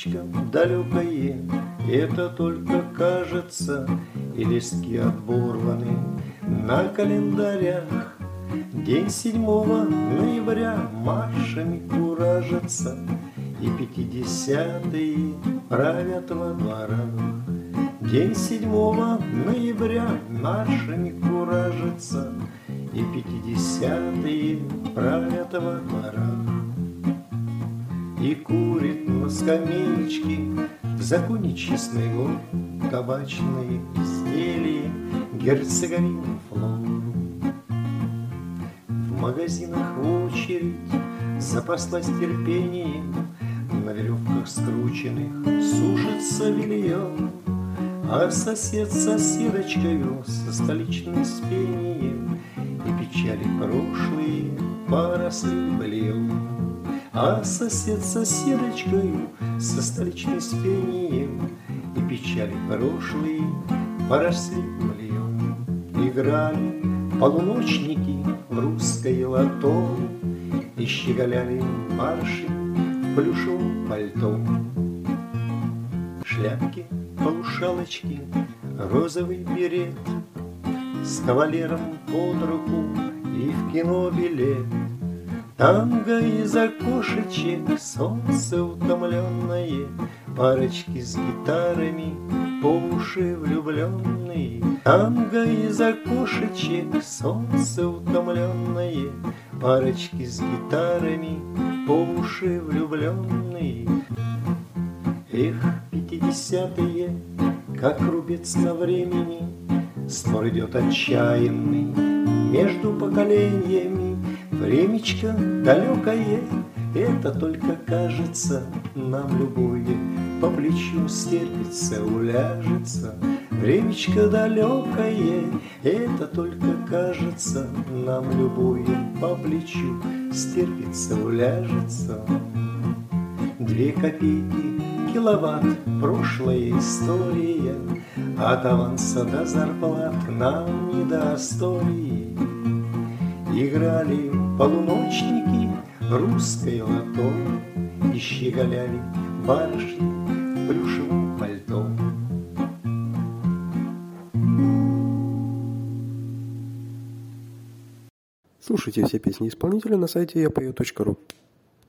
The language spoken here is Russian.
Времечко далекое, это только кажется, и листки оборваны на календарях. День 7 ноября маршами куражатся, и 50-е правят во дворах. День 7 ноября маршами куражатся, и 50-е правят во дворах. И курит на скамеечке в законе честный год табачные изделия герцеговины флор. В магазинах очередь запаслась терпением, на веревках скрученных сушится белье, а сосед с соседочкою со столичным спением и печали прошлые поросли быльем. А сосед с соседочкою со столичным спением и печали прошлые поросли быльем. Играли полуночники в русское лото и щеголяли марши в плюшевом пальто. Шляпки, полушалочки, розовый берет, с кавалером под руку и в кино билет. Танго из окошечек, солнце утомленное, парочки с гитарами, по уши влюбленные. Танго из окошечек, солнце утомленное, парочки с гитарами, по уши влюбленные. Эх, 50-е, как рубец на времени, спор идет отчаянный между поколениями. Времечко далекое, это только кажется, нам любое по плечу стерпится, уляжется. Времечко далекое, это только кажется, нам любое по плечу стерпится, уляжется. 2 копейки киловатт, прошлая история, от аванса до зарплат нам не до истории. Играли полуночники русское лото и щеголяли барышни в плюшевом пальто. Слушайте все песни исполнителя на сайте yapою.ru.